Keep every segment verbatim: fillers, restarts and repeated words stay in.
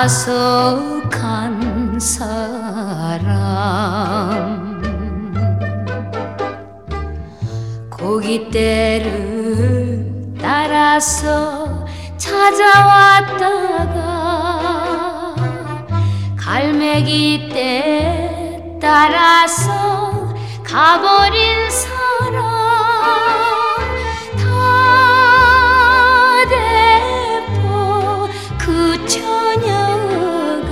야속한 사람 고깃대를 따라서 찾아왔다가 갈매기떼 따라서 가버린 사람 다대포 그 처녀가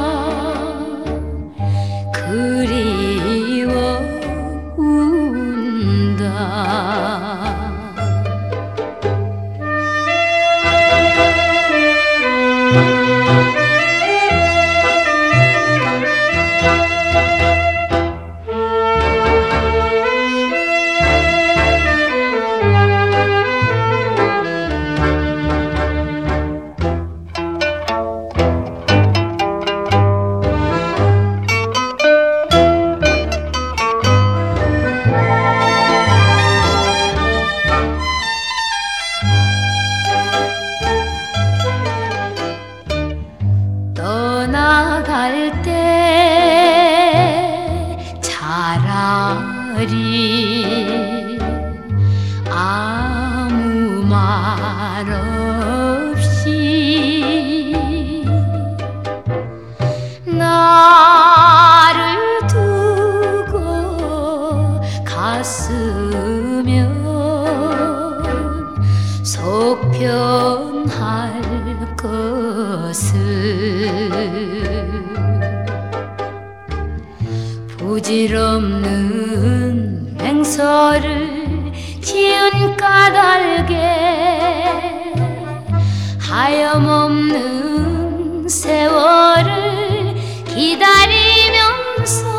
그리워 운다. 떠나갈 때 차라리 아무 말 없이 나를 두고 갔으면 속편할 것을 부질없는 맹서를 지은 까닭에 하염없는 세월을 기다리면서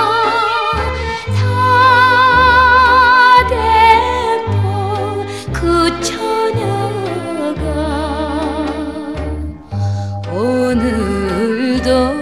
다대포 그 처녀가 오늘도